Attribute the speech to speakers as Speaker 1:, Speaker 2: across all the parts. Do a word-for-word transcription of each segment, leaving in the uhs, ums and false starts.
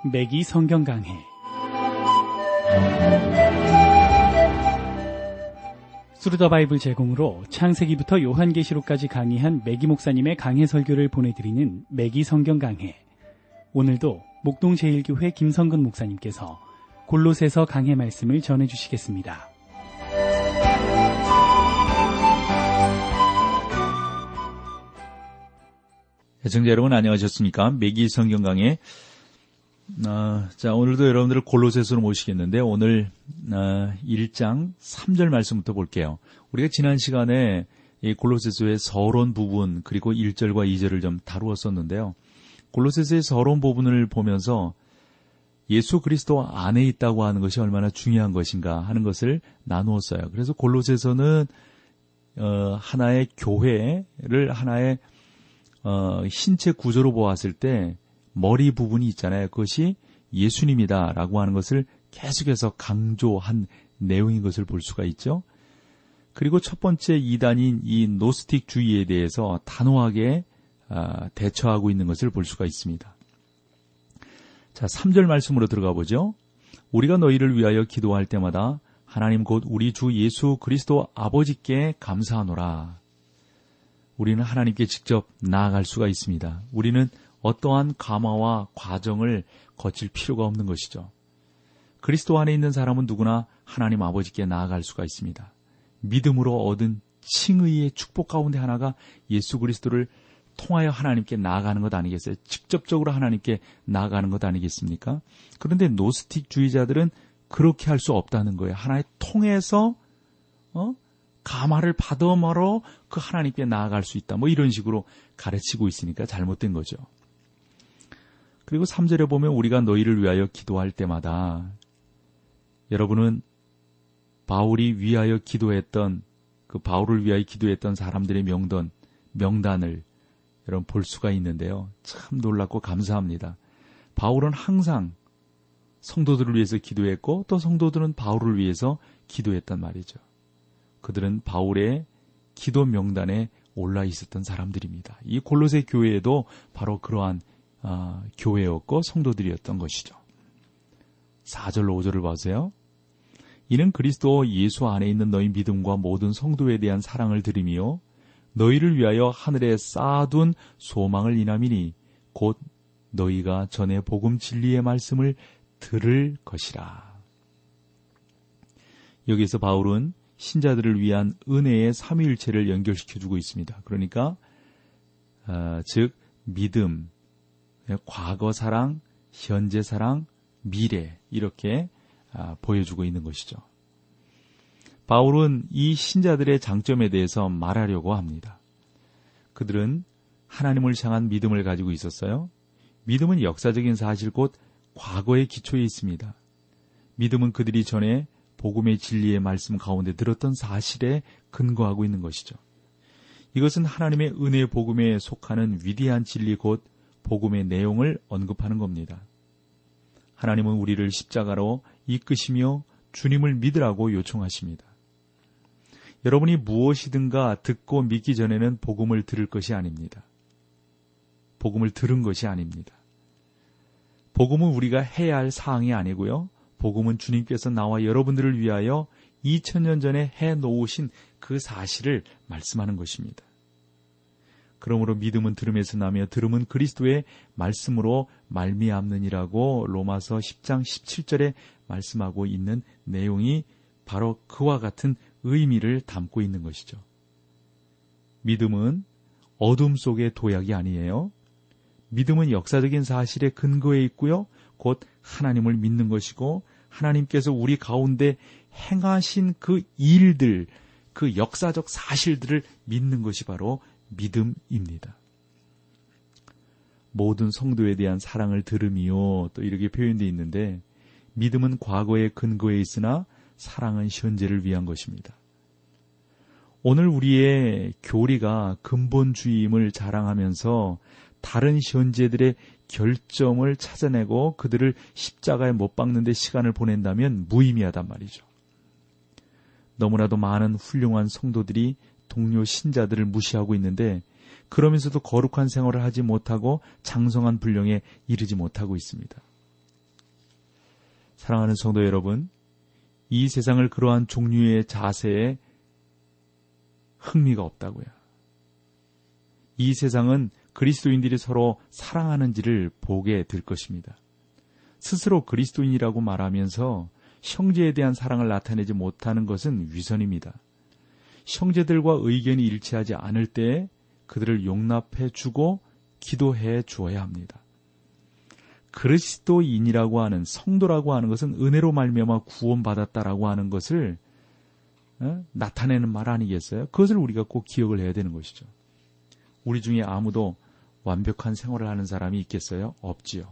Speaker 1: 매기 성경 강해. 스루더 바이블 제공으로 창세기부터 요한계시록까지 강의한 매기 목사님의 강해 설교를 보내드리는 매기 성경 강해. 오늘도 목동 제일교회 김성근 목사님께서 골로새서 강해 말씀을 전해주시겠습니다.
Speaker 2: 애청자 여러분 안녕하셨습니까? 매기 성경 강해. 어, 자, 오늘도 여러분들을 골로새서로 모시겠는데 오늘 어, 일 장 삼 절 말씀부터 볼게요. 우리가 지난 시간에 이 골로새서의 서론 부분 그리고 일 절과 이 절을 좀 다루었었는데요. 골로새서의 서론 부분을 보면서 예수 그리스도 안에 있다고 하는 것이 얼마나 중요한 것인가 하는 것을 나누었어요. 그래서 골로새서는 어, 하나의 교회를 하나의 어, 신체 구조로 보았을 때 머리 부분이 있잖아요. 그것이 예수님이다라고 하는 것을 계속해서 강조한 내용인 것을 볼 수가 있죠. 그리고 첫 번째 이단인 이 노스틱주의에 대해서 단호하게 대처하고 있는 것을 볼 수가 있습니다. 자, 삼 절 말씀으로 들어가 보죠. 우리가 너희를 위하여 기도할 때마다 하나님 곧 우리 주 예수 그리스도 아버지께 감사하노라. 우리는 하나님께 직접 나아갈 수가 있습니다. 우리는 어떠한 감화와 과정을 거칠 필요가 없는 것이죠. 그리스도 안에 있는 사람은 누구나 하나님 아버지께 나아갈 수가 있습니다. 믿음으로 얻은 칭의의 축복 가운데 하나가 예수 그리스도를 통하여 하나님께 나아가는 것 아니겠어요? 직접적으로 하나님께 나아가는 것 아니겠습니까? 그런데 노스틱주의자들은 그렇게 할 수 없다는 거예요. 하나의 통해서 어? 감화를 받음으로 그 하나님께 나아갈 수 있다. 뭐 이런 식으로 가르치고 있으니까 잘못된 거죠. 그리고 삼 절에 보면 우리가 너희를 위하여 기도할 때마다 여러분은 바울이 위하여 기도했던 그 바울을 위하여 기도했던 사람들의 명단, 명단을 여러분 볼 수가 있는데요. 참 놀랍고 감사합니다. 바울은 항상 성도들을 위해서 기도했고 또 성도들은 바울을 위해서 기도했단 말이죠. 그들은 바울의 기도 명단에 올라 있었던 사람들입니다. 이 골로새 교회에도 바로 그러한 어, 교회였고 성도들이었던 것이죠. 사 절로 오 절을 보세요. 이는 그리스도 예수 안에 있는 너희 믿음과 모든 성도에 대한 사랑을 들으며 너희를 위하여 하늘에 쌓아둔 소망을 인함이니 곧 너희가 전에 복음 진리의 말씀을 들을 것이라. 여기서 바울은 신자들을 위한 은혜의 삼위일체를 연결시켜주고 있습니다. 그러니까 어, 즉 믿음, 과거 사랑, 현재 사랑, 미래 이렇게 아, 보여주고 있는 것이죠. 바울은 이 신자들의 장점에 대해서 말하려고 합니다. 그들은 하나님을 향한 믿음을 가지고 있었어요. 믿음은 역사적인 사실 곧 과거의 기초에 있습니다. 믿음은 그들이 전에 복음의 진리의 말씀 가운데 들었던 사실에 근거하고 있는 것이죠. 이것은 하나님의 은혜의 복음에 속하는 위대한 진리 곧 복음의 내용을 언급하는 겁니다. 하나님은 우리를 십자가로 이끄시며 주님을 믿으라고 요청하십니다. 여러분이 무엇이든가 듣고 믿기 전에는 복음을 들을 것이 아닙니다. 복음을 들은 것이 아닙니다. 복음은 우리가 해야 할 사항이 아니고요. 복음은 주님께서 나와 여러분들을 위하여 이천 년 전에 해놓으신 그 사실을 말씀하는 것입니다. 그러므로 믿음은 들음에서 나며 들음은 그리스도의 말씀으로 말미암느니라고 로마서 십 장 십칠 절에 말씀하고 있는 내용이 바로 그와 같은 의미를 담고 있는 것이죠. 믿음은 어둠 속의 도약이 아니에요. 믿음은 역사적인 사실에 근거해 있고요. 곧 하나님을 믿는 것이고 하나님께서 우리 가운데 행하신 그 일들, 그 역사적 사실들을 믿는 것이 바로 믿음입니다. 모든 성도에 대한 사랑을 들음이요 또 이렇게 표현되어 있는데 믿음은 과거에 근거해 있으나 사랑은 현재를 위한 것입니다. 오늘 우리의 교리가 근본주의임을 자랑하면서 다른 현재들의 결점을 찾아내고 그들을 십자가에 못 박는 데 시간을 보낸다면 무의미하단 말이죠. 너무나도 많은 훌륭한 성도들이 동료 신자들을 무시하고 있는데 그러면서도 거룩한 생활을 하지 못하고 장성한 분량에 이르지 못하고 있습니다. 사랑하는 성도 여러분, 이 세상을 그러한 종류의 자세에 흥미가 없다고요. 이 세상은 그리스도인들이 서로 사랑하는지를 보게 될 것입니다. 스스로 그리스도인이라고 말하면서 형제에 대한 사랑을 나타내지 못하는 것은 위선입니다. 형제들과 의견이 일치하지 않을 때 그들을 용납해 주고 기도해 주어야 합니다. 그리스도인이라고 하는, 성도라고 하는 것은 은혜로 말미암아 구원받았다라고 하는 것을 어? 나타내는 말 아니겠어요? 그것을 우리가 꼭 기억을 해야 되는 것이죠. 우리 중에 아무도 완벽한 생활을 하는 사람이 있겠어요? 없지요.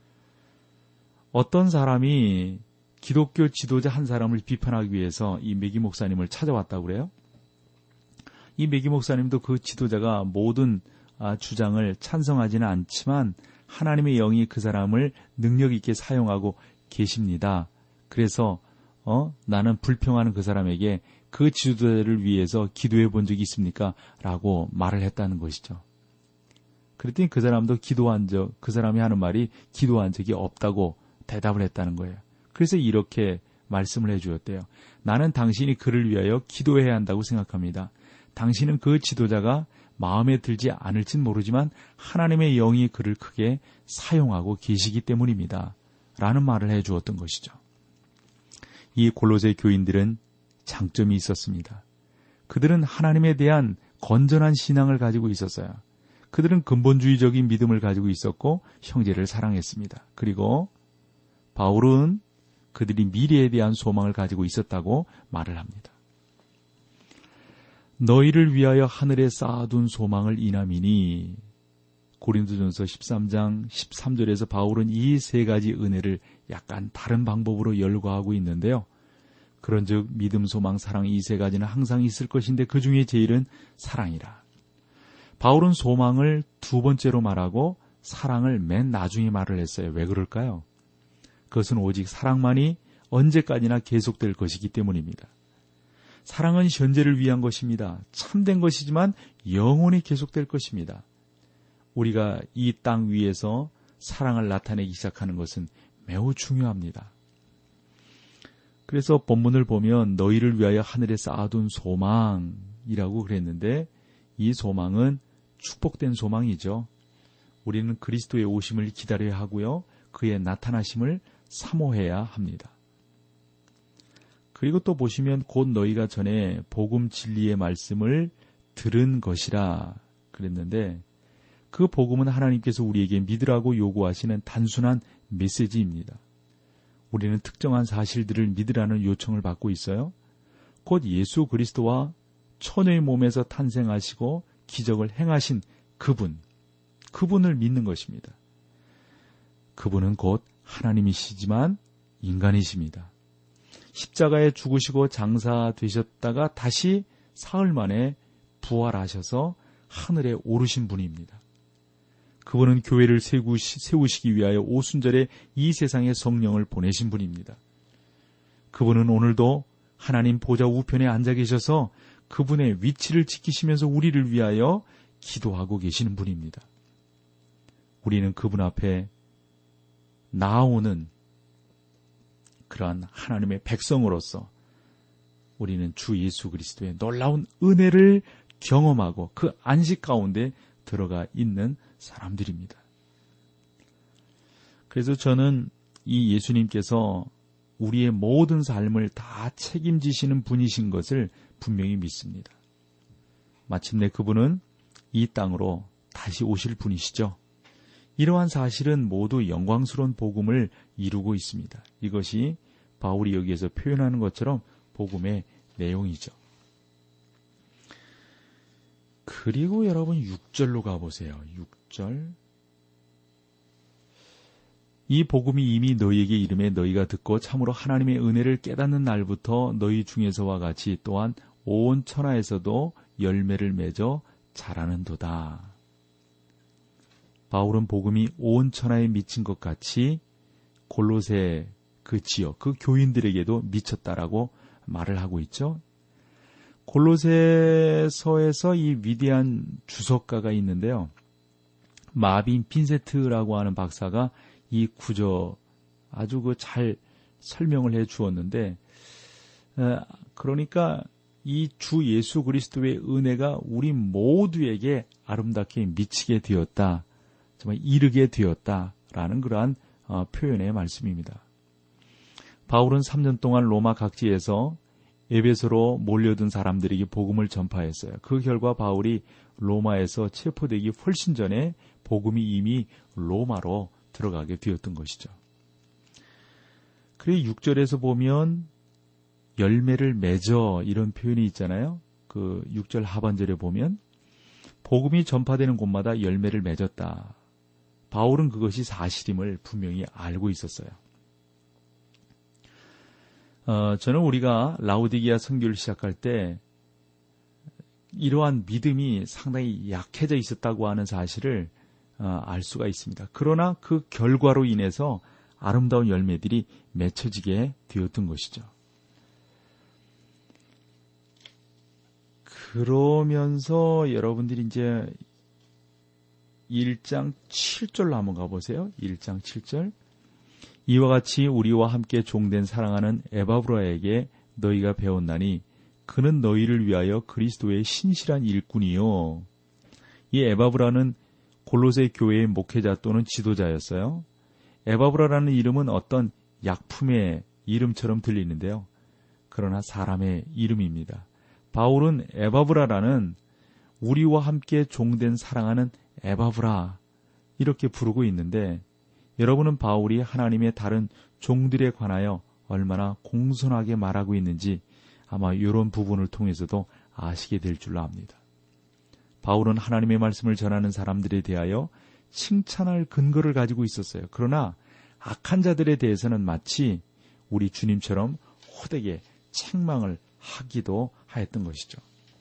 Speaker 2: 어떤 사람이 기독교 지도자 한 사람을 비판하기 위해서 이 매기 목사님을 찾아왔다고 그래요? 이 매기 목사님도 그 지도자가 모든 주장을 찬성하지는 않지만 하나님의 영이 그 사람을 능력 있게 사용하고 계십니다. 그래서 어? 나는 불평하는 그 사람에게 그 지도자를 위해서 기도해 본 적이 있습니까? 라고 말을 했다는 것이죠. 그랬더니 그 사람도 기도한 적, 그 사람이 하는 말이 기도한 적이 없다고 대답을 했다는 거예요. 그래서 이렇게 말씀을 해 주었대요. 나는 당신이 그를 위하여 기도해야 한다고 생각합니다. 당신은 그 지도자가 마음에 들지 않을진 모르지만 하나님의 영이 그를 크게 사용하고 계시기 때문입니다. 라는 말을 해 주었던 것이죠. 이 골로새 교인들은 장점이 있었습니다. 그들은 하나님에 대한 건전한 신앙을 가지고 있었어요. 그들은 근본주의적인 믿음을 가지고 있었고 형제를 사랑했습니다. 그리고 바울은 그들이 미래에 대한 소망을 가지고 있었다고 말을 합니다. 너희를 위하여 하늘에 쌓아둔 소망을 인함이니, 고린도전서 십삼 장 십삼 절에서 바울은 이 세 가지 은혜를 약간 다른 방법으로 열거하고 있는데요. 그런즉 믿음, 소망, 사랑 이 세 가지는 항상 있을 것인데 그 중에 제일은 사랑이라. 바울은 소망을 두 번째로 말하고 사랑을 맨 나중에 말을 했어요. 왜 그럴까요? 그것은 오직 사랑만이 언제까지나 계속될 것이기 때문입니다. 사랑은 현재를 위한 것입니다. 참된 것이지만 영원히 계속될 것입니다. 우리가 이 땅 위에서 사랑을 나타내기 시작하는 것은 매우 중요합니다. 그래서 본문을 보면 너희를 위하여 하늘에 쌓아둔 소망이라고 그랬는데 이 소망은 축복된 소망이죠. 우리는 그리스도의 오심을 기다려야 하고요. 그의 나타나심을 사모해야 합니다. 그리고 또 보시면 곧 너희가 전에 복음 진리의 말씀을 들은 것이라 그랬는데 그 복음은 하나님께서 우리에게 믿으라고 요구하시는 단순한 메시지입니다. 우리는 특정한 사실들을 믿으라는 요청을 받고 있어요. 곧 예수 그리스도와 천의 몸에서 탄생하시고 기적을 행하신 그분, 그분을 믿는 것입니다. 그분은 곧 하나님이시지만 인간이십니다. 십자가에 죽으시고 장사되셨다가 다시 사흘 만에 부활하셔서 하늘에 오르신 분입니다. 그분은 교회를 세우시기 위하여 오순절에 이 세상에 성령을 보내신 분입니다. 그분은 오늘도 하나님 보좌 우편에 앉아 계셔서 그분의 위치를 지키시면서 우리를 위하여 기도하고 계시는 분입니다. 우리는 그분 앞에 나아오는 그러한 하나님의 백성으로서 우리는 주 예수 그리스도의 놀라운 은혜를 경험하고 그 안식 가운데 들어가 있는 사람들입니다. 그래서 저는 이 예수님께서 우리의 모든 삶을 다 책임지시는 분이신 것을 분명히 믿습니다. 마침내 그분은 이 땅으로 다시 오실 분이시죠. 이러한 사실은 모두 영광스러운 복음을 이루고 있습니다. 이것이 바울이 여기에서 표현하는 것처럼 복음의 내용이죠. 그리고 여러분 육 절로 가보세요. 육 절. 이 복음이 이미 너희에게 이름에 너희가 듣고 참으로 하나님의 은혜를 깨닫는 날부터 너희 중에서와 같이 또한 온 천하에서도 열매를 맺어 자라는도다. 바울은 복음이 온 천하에 미친 것 같이 골로새 그 지역, 그 교인들에게도 미쳤다라고 말을 하고 있죠. 골로새서에서 이 위대한 주석가가 있는데요. 마빈 핀세트라고 하는 박사가 이 구절 아주 그 잘 설명을 해 주었는데, 그러니까 이 주 예수 그리스도의 은혜가 우리 모두에게 아름답게 미치게 되었다, 정말 이르게 되었다라는 그러한 표현의 말씀입니다. 바울은 삼 년 동안 로마 각지에서 에베소로 몰려든 사람들에게 복음을 전파했어요. 그 결과 바울이 로마에서 체포되기 훨씬 전에 복음이 이미 로마로 들어가게 되었던 것이죠. 그리고 육 절에서 보면 열매를 맺어 이런 표현이 있잖아요. 그 육 절 하반절에 보면 복음이 전파되는 곳마다 열매를 맺었다. 바울은 그것이 사실임을 분명히 알고 있었어요. 어, 저는 우리가 라오디게아 선교를 시작할 때 이러한 믿음이 상당히 약해져 있었다고 하는 사실을 어, 알 수가 있습니다. 그러나 그 결과로 인해서 아름다운 열매들이 맺혀지게 되었던 것이죠. 그러면서 여러분들이 이제 일 장 칠 절로 한번 가보세요. 일 장 칠 절. 이와 같이 우리와 함께 종된 사랑하는 에바브라에게 너희가 배웠나니 그는 너희를 위하여 그리스도의 신실한 일꾼이요. 이 에바브라는 골로새 교회의 목회자 또는 지도자였어요. 에바브라라는 이름은 어떤 약품의 이름처럼 들리는데요. 그러나 사람의 이름입니다. 바울은 에바브라라는 우리와 함께 종된 사랑하는 에바브라 이렇게 부르고 있는데, 여러분은 바울이 하나님의 다른 종들에 관하여 얼마나 공손하게 말하고 있는지 아마 이런 부분을 통해서도 아시게 될 줄로 압니다. 바울은 하나님의 말씀을 전하는 사람들에 대하여 칭찬할 근거를 가지고 있었어요. 그러나 악한 자들에 대해서는 마치 우리 주님처럼 호되게 책망을 하기도 하였던 것이죠.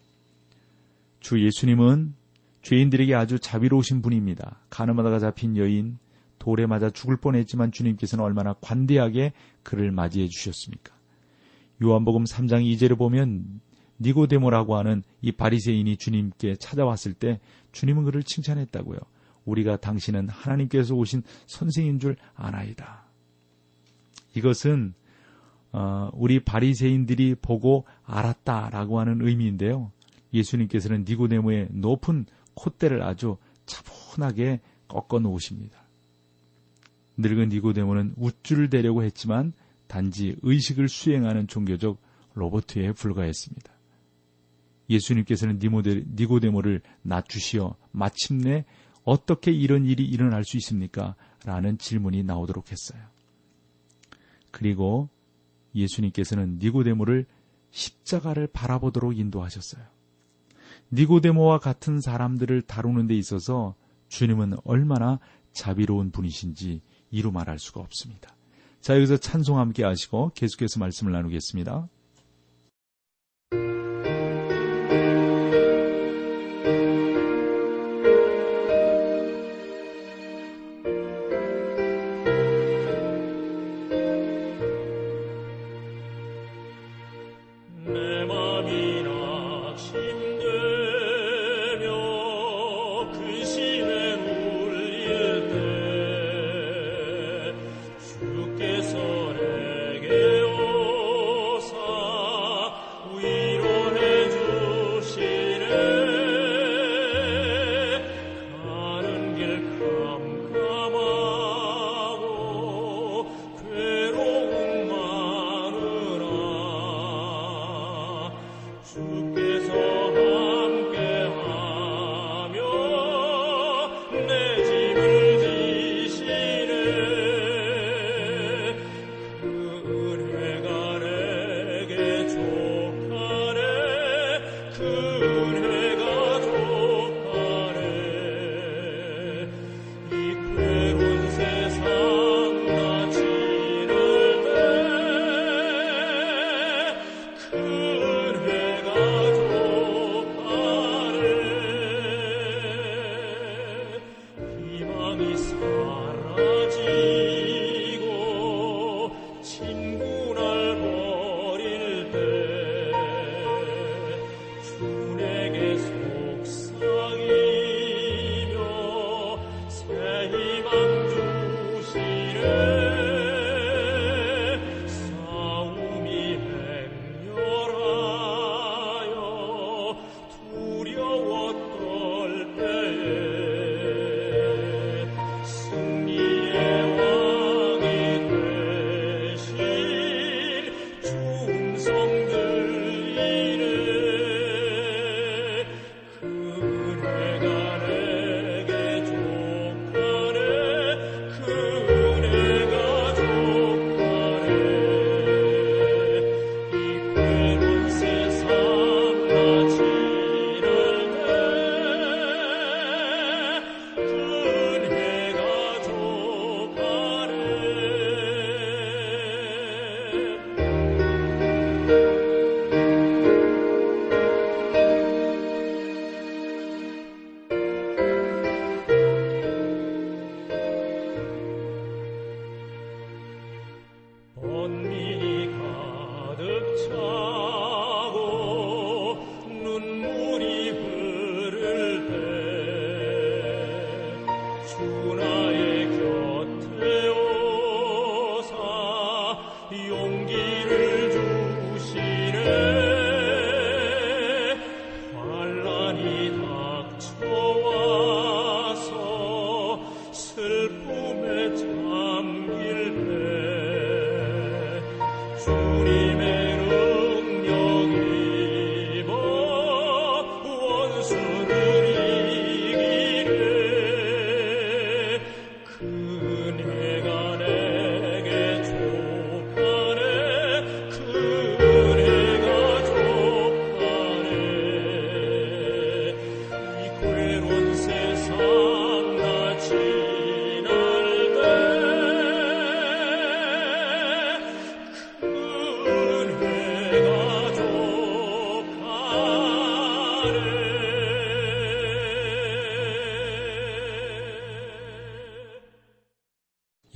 Speaker 2: 주 예수님은 죄인들에게 아주 자비로우신 분입니다. 가늠하다가 잡힌 여인, 돌에 맞아 죽을 뻔했지만 주님께서는 얼마나 관대하게 그를 맞이해 주셨습니까? 요한복음 삼 장 이 절에 보면 니고데모라고 하는 이 바리새인이 주님께 찾아왔을 때 주님은 그를 칭찬했다고요. 우리가 당신은 하나님께서 오신 선생인 줄 아나이다. 이것은 우리 바리새인들이 보고 알았다라고 하는 의미인데요. 예수님께서는 니고데모의 높은 콧대를 아주 차분하게 꺾어 놓으십니다. 늙은 니고데모는 우쭐을 대려고 했지만 단지 의식을 수행하는 종교적 로봇에 불과했습니다. 예수님께서는 니고데모를 낮추시어 마침내 어떻게 이런 일이 일어날 수 있습니까? 라는 질문이 나오도록 했어요. 그리고 예수님께서는 니고데모를 십자가를 바라보도록 인도하셨어요. 니고데모와 같은 사람들을 다루는 데 있어서 주님은 얼마나 자비로운 분이신지 이루 말할 수가 없습니다. 자, 여기서 찬송 함께 하시고 계속해서 말씀을 나누겠습니다.
Speaker 3: 주께서 내게 오사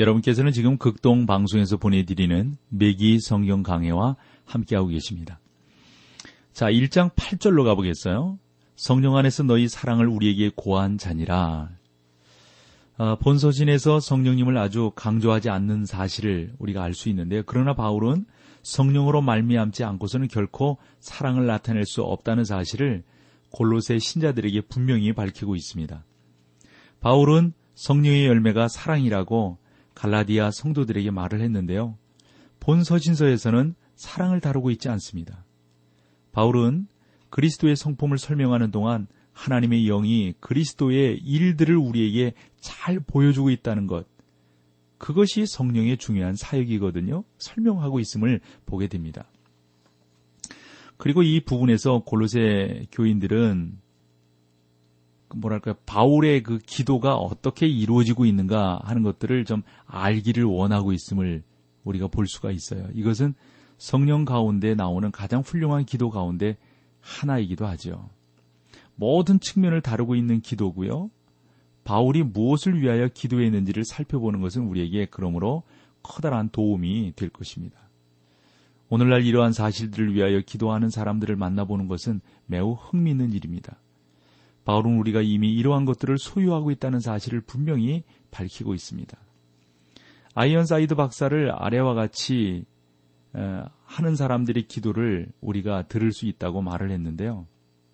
Speaker 2: 여러분께서는 지금 극동 방송에서 보내드리는 매기 성경 강해와 함께하고 계십니다. 자, 일 장 팔 절로 가보겠어요. 성령 안에서 너희 사랑을 우리에게 고한 자니라. 아, 본서신에서 성령님을 아주 강조하지 않는 사실을 우리가 알 수 있는데요. 그러나 바울은 성령으로 말미암지 않고서는 결코 사랑을 나타낼 수 없다는 사실을 골로새 신자들에게 분명히 밝히고 있습니다. 바울은 성령의 열매가 사랑이라고 갈라디아 성도들에게 말을 했는데요. 본 서신서에서는 사랑을 다루고 있지 않습니다. 바울은 그리스도의 성품을 설명하는 동안 하나님의 영이 그리스도의 일들을 우리에게 잘 보여주고 있다는 것, 그것이 성령의 중요한 사역이거든요. 설명하고 있음을 보게 됩니다. 그리고 이 부분에서 골로새 교인들은 뭐랄까요, 바울의 그 기도가 어떻게 이루어지고 있는가 하는 것들을 좀 알기를 원하고 있음을 우리가 볼 수가 있어요. 이것은 성령 가운데 나오는 가장 훌륭한 기도 가운데 하나이기도 하죠. 모든 측면을 다루고 있는 기도고요. 바울이 무엇을 위하여 기도했는지를 살펴보는 것은 우리에게 그러므로 커다란 도움이 될 것입니다. 오늘날 이러한 사실들을 위하여 기도하는 사람들을 만나보는 것은 매우 흥미있는 일입니다. 바울은 우리가 이미 이러한 것들을 소유하고 있다는 사실을 분명히 밝히고 있습니다. 아이언사이드 박사를 아래와 같이 하는 사람들의 기도를 우리가 들을 수 있다고 말을 했는데요.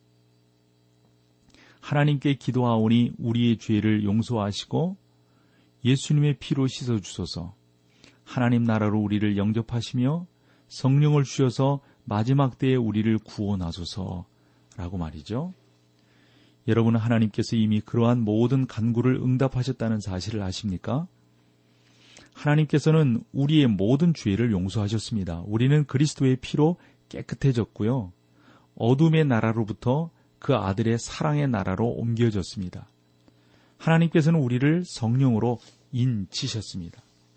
Speaker 2: 하나님께 기도하오니 우리의 죄를 용서하시고 예수님의 피로 씻어주소서. 하나님 나라로 우리를 영접하시며 성령을 주셔서 마지막 때에 우리를 구원하소서 라고 말이죠. 여러분은 하나님께서 이미 그러한 모든 간구를 응답하셨다는 사실을 아십니까? 하나님께서는 우리의 모든 죄를 용서하셨습니다. 우리는 그리스도의 피로 깨끗해졌고요. 어둠의 나라로부터 그 아들의 사랑의 나라로 옮겨졌습니다. 하나님께서는 우리를 성령으로 인치셨습니다.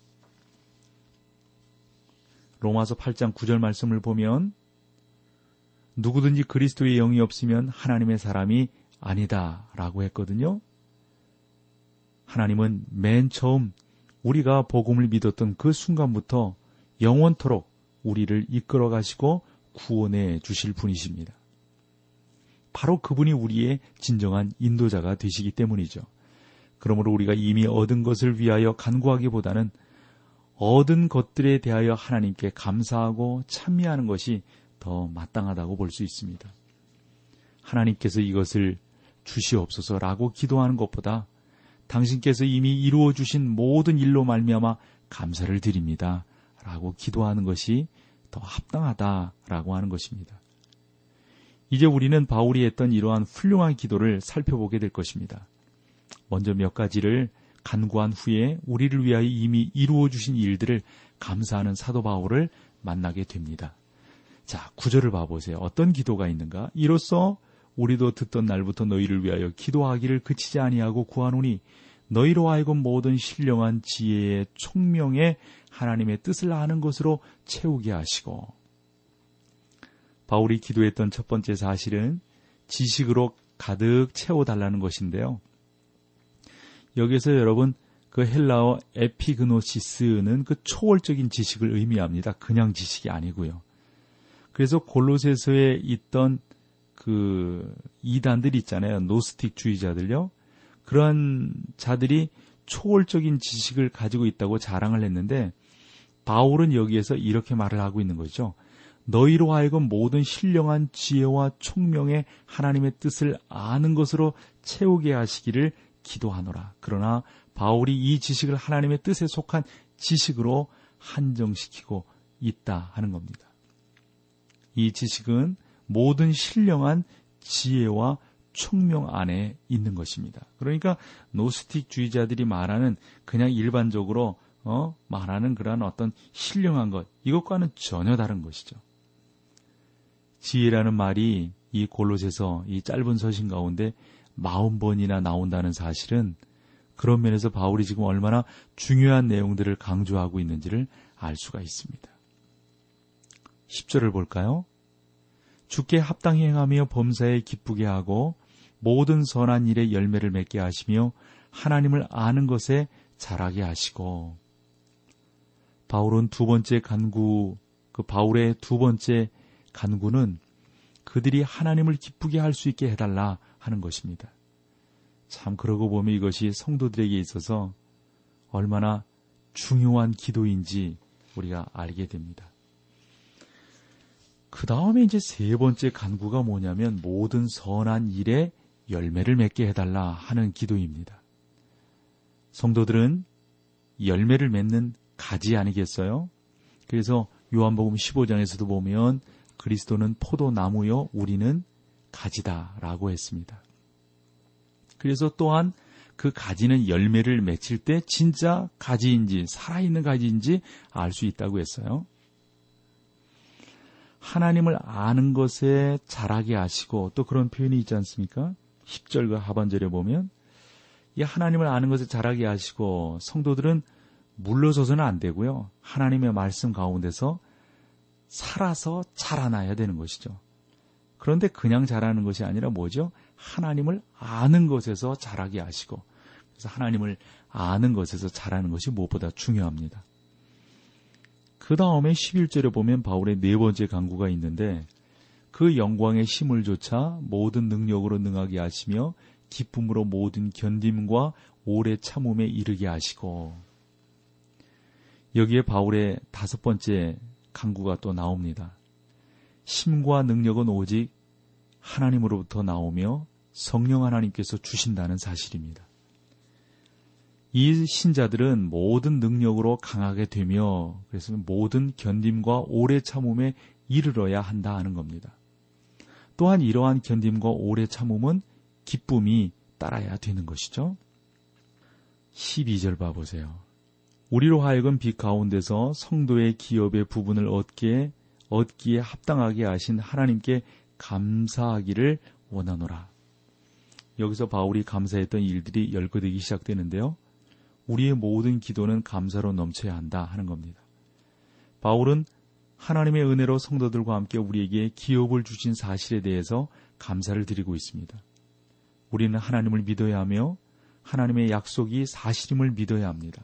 Speaker 2: 로마서 팔 장 구 절 말씀을 보면 누구든지 그리스도의 영이 없으면 하나님의 사람이 아니다 라고 했거든요. 하나님은 맨 처음 우리가 복음을 믿었던 그 순간부터 영원토록 우리를 이끌어 가시고 구원해 주실 분이십니다. 바로 그분이 우리의 진정한 인도자가 되시기 때문이죠. 그러므로 우리가 이미 얻은 것을 위하여 간구하기보다는 얻은 것들에 대하여 하나님께 감사하고 찬미하는 것이 더 마땅하다고 볼 수 있습니다. 하나님께서 이것을 주시옵소서라고 기도하는 것보다 당신께서 이미 이루어 주신 모든 일로 말미암아 감사를 드립니다 라고 기도하는 것이 더 합당하다라고 하는 것입니다. 이제 우리는 바울이 했던 이러한 훌륭한 기도를 살펴보게 될 것입니다. 먼저 몇 가지를 간구한 후에 우리를 위하여 이미 이루어 주신 일들을 감사하는 사도 바울을 만나게 됩니다. 자, 구 절을 봐보세요. 어떤 기도가 있는가? 이로써 우리도 듣던 날부터 너희를 위하여 기도하기를 그치지 아니하고 구하노니 너희로 하여금 모든 신령한 지혜의 총명에 하나님의 뜻을 아는 것으로 채우게 하시고. 바울이 기도했던 첫 번째 사실은 지식으로 가득 채워달라는 것인데요. 여기서 여러분 그 헬라어 에피그노시스는 그 초월적인 지식을 의미합니다. 그냥 지식이 아니고요. 그래서 골로새서에 있던 그 이단들 있잖아요. 노스틱주의자들요. 그러한 자들이 초월적인 지식을 가지고 있다고 자랑을 했는데 바울은 여기에서 이렇게 말을 하고 있는 거죠. 너희로 하여금 모든 신령한 지혜와 총명에 하나님의 뜻을 아는 것으로 채우게 하시기를 기도하노라. 그러나 바울이 이 지식을 하나님의 뜻에 속한 지식으로 한정시키고 있다 하는 겁니다. 이 지식은 모든 신령한 지혜와 총명 안에 있는 것입니다. 그러니까 노스틱주의자들이 말하는 그냥 일반적으로 어, 말하는 그러한 어떤 신령한 것, 이것과는 전혀 다른 것이죠. 지혜라는 말이 이 골로새서 이 짧은 서신 가운데 마흔 번이나 나온다는 사실은 그런 면에서 바울이 지금 얼마나 중요한 내용들을 강조하고 있는지를 알 수가 있습니다. 십 절을 볼까요? 주께 합당히 행하며 범사에 기쁘게 하고 모든 선한 일에 열매를 맺게 하시며 하나님을 아는 것에 자라게 하시고. 바울은 두 번째 간구, 그 바울의 두 번째 간구는 그들이 하나님을 기쁘게 할 수 있게 해달라 하는 것입니다. 참 그러고 보면 이것이 성도들에게 있어서 얼마나 중요한 기도인지 우리가 알게 됩니다. 그 다음에 이제 세 번째 간구가 뭐냐면 모든 선한 일에 열매를 맺게 해달라 하는 기도입니다. 성도들은 열매를 맺는 가지 아니겠어요? 그래서 요한복음 십오 장에서도 보면 그리스도는 포도나무요 우리는 가지다라고 했습니다. 그래서 또한 그 가지는 열매를 맺힐 때 진짜 가지인지 살아있는 가지인지 알 수 있다고 했어요. 하나님을 아는 것에 자라게 하시고 또 그런 표현이 있지 않습니까? 십 절과 하반절에 보면 이 하나님을 아는 것에 자라게 하시고 성도들은 물러서서는 안 되고요. 하나님의 말씀 가운데서 살아서 자라나야 되는 것이죠. 그런데 그냥 자라는 것이 아니라 뭐죠? 하나님을 아는 것에서 자라게 하시고 그래서 하나님을 아는 것에서 자라는 것이 무엇보다 중요합니다. 그 다음에 십일 절에 보면 바울의 네 번째 간구가 있는데 그 영광의 힘을 조차 모든 능력으로 능하게 하시며 기쁨으로 모든 견딤과 오래 참음에 이르게 하시고 여기에 바울의 다섯 번째 간구가 또 나옵니다. 힘과 능력은 오직 하나님으로부터 나오며 성령 하나님께서 주신다는 사실입니다. 이 신자들은 모든 능력으로 강하게 되며 그래서 모든 견딤과 오래 참음에 이르러야 한다 하는 겁니다. 또한 이러한 견딤과 오래 참음은 기쁨이 따라야 되는 것이죠. 십이 절 봐보세요. 우리로 하여금 빛 가운데서 성도의 기업의 부분을 얻기에, 얻기에 합당하게 하신 하나님께 감사하기를 원하노라. 여기서 바울이 감사했던 일들이 열거되기 시작되는데요. 우리의 모든 기도는 감사로 넘쳐야 한다 하는 겁니다. 바울은 하나님의 은혜로 성도들과 함께 우리에게 기업을 주신 사실에 대해서 감사를 드리고 있습니다. 우리는 하나님을 믿어야 하며 하나님의 약속이 사실임을 믿어야 합니다.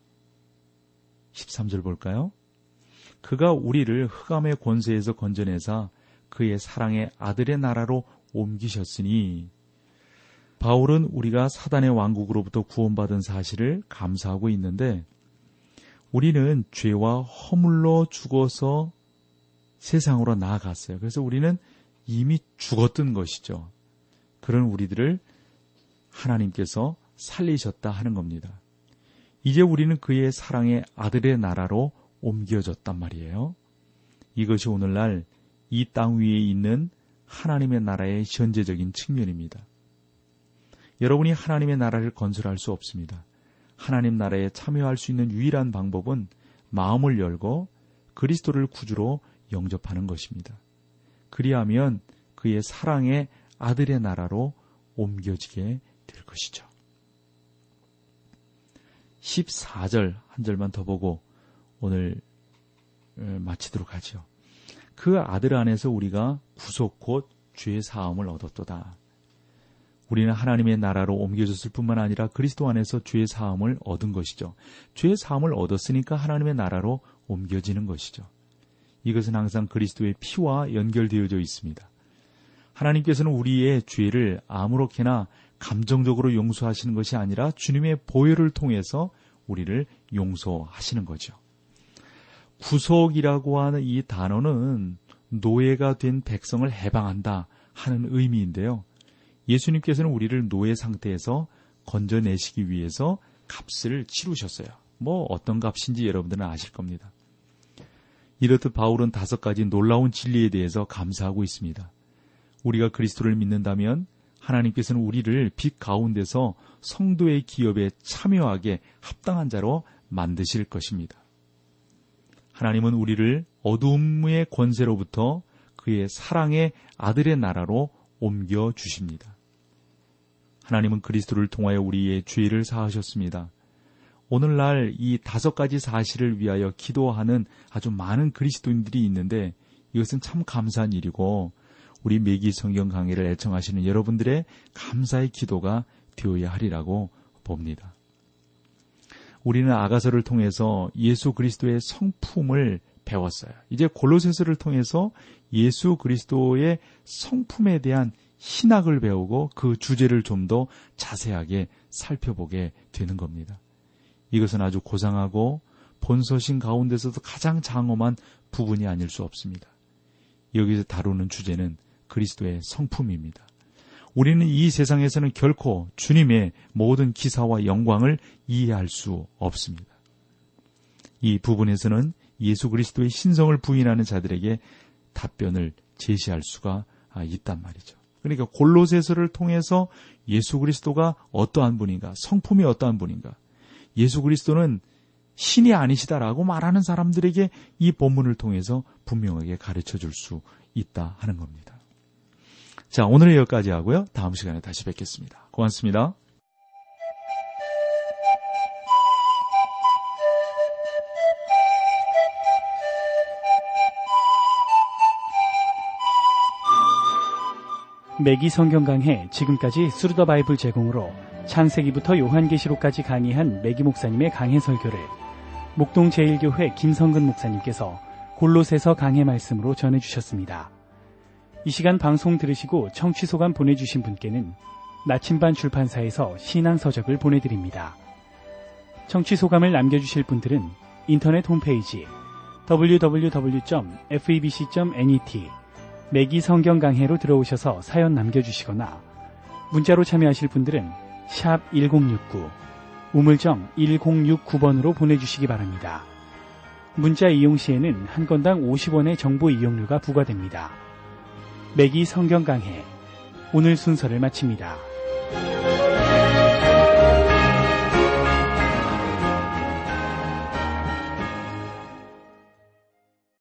Speaker 2: 십삼 절 볼까요? 그가 우리를 흑암의 권세에서 건져내사 그의 사랑의 아들의 나라로 옮기셨으니 바울은 우리가 사단의 왕국으로부터 구원받은 사실을 감사하고 있는데 우리는 죄와 허물로 죽어서 세상으로 나아갔어요. 그래서 우리는 이미 죽었던 것이죠. 그런 우리들을 하나님께서 살리셨다 하는 겁니다. 이제 우리는 그의 사랑의 아들의 나라로 옮겨졌단 말이에요. 이것이 오늘날 이 땅 위에 있는 하나님의 나라의 현재적인 측면입니다. 여러분이 하나님의 나라를 건설할 수 없습니다. 하나님 나라에 참여할 수 있는 유일한 방법은 마음을 열고 그리스도를 구주로 영접하는 것입니다. 그리하면 그의 사랑의 아들의 나라로 옮겨지게 될 것이죠. 십사 절 한 절만 더 보고 오늘 마치도록 하죠. 그 아들 안에서 우리가 구속 곧 죄 사함을 얻었도다. 우리는 하나님의 나라로 옮겨졌을 뿐만 아니라 그리스도 안에서 죄 사함을 얻은 것이죠. 죄 사함을 얻었으니까 하나님의 나라로 옮겨지는 것이죠. 이것은 항상 그리스도의 피와 연결되어져 있습니다. 하나님께서는 우리의 죄를 아무렇게나 감정적으로 용서하시는 것이 아니라 주님의 보혈을 통해서 우리를 용서하시는 거죠. 구속이라고 하는 이 단어는 노예가 된 백성을 해방한다 하는 의미인데요. 예수님께서는 우리를 노예 상태에서 건져내시기 위해서 값을 치르셨어요. 뭐 어떤 값인지 여러분들은 아실 겁니다. 이렇듯 바울은 다섯 가지 놀라운 진리에 대해서 감사하고 있습니다. 우리가 그리스도를 믿는다면 하나님께서는 우리를 빛 가운데서 성도의 기업에 참여하게 합당한 자로 만드실 것입니다. 하나님은 우리를 어둠의 권세로부터 그의 사랑의 아들의 나라로 옮겨주십니다. 하나님은 그리스도를 통하여 우리의 죄를 사하셨습니다. 오늘날 이 다섯 가지 사실을 위하여 기도하는 아주 많은 그리스도인들이 있는데 이것은 참 감사한 일이고 우리 매기 성경 강해를 애청하시는 여러분들의 감사의 기도가 되어야 하리라고 봅니다. 우리는 아가서를 통해서 예수 그리스도의 성품을 배웠어요. 이제 골로새서를 통해서 예수 그리스도의 성품에 대한 신학을 배우고 그 주제를 좀 더 자세하게 살펴보게 되는 겁니다. 이것은 아주 고상하고 본서신 가운데서도 가장 장엄한 부분이 아닐 수 없습니다. 여기서 다루는 주제는 그리스도의 성품입니다. 우리는 이 세상에서는 결코 주님의 모든 기사와 영광을 이해할 수 없습니다. 이 부분에서는 예수 그리스도의 신성을 부인하는 자들에게 답변을 제시할 수가 있단 말이죠. 그러니까 골로새서를 통해서 예수 그리스도가 어떠한 분인가, 성품이 어떠한 분인가, 예수 그리스도는 신이 아니시다라고 말하는 사람들에게 이 본문을 통해서 분명하게 가르쳐 줄 수 있다 하는 겁니다. 자, 오늘은 여기까지 하고요. 다음 시간에 다시 뵙겠습니다. 고맙습니다.
Speaker 1: 매기 성경 강해, 지금까지 스루 더 바이블 제공으로 창세기부터 요한계시록까지 강의한 매기 목사님의 강해 설교를 목동 제일교회 김성근 목사님께서 골로새서 강해 말씀으로 전해주셨습니다. 이 시간 방송 들으시고 청취 소감 보내주신 분께는 나침반 출판사에서 신앙서적을 보내드립니다. 청취 소감을 남겨주실 분들은 인터넷 홈페이지 더블유 더블유 더블유 점 에프이비씨 점 넷 매기 성경 강해로 들어오셔서 사연 남겨주시거나 문자로 참여하실 분들은 샵 일공육구 우물정 일공육구 번으로 보내주시기 바랍니다. 문자 이용 시에는 한 건당 오십 원의 정보 이용료가 부과됩니다. 매기 성경 강해, 오늘 순서를 마칩니다.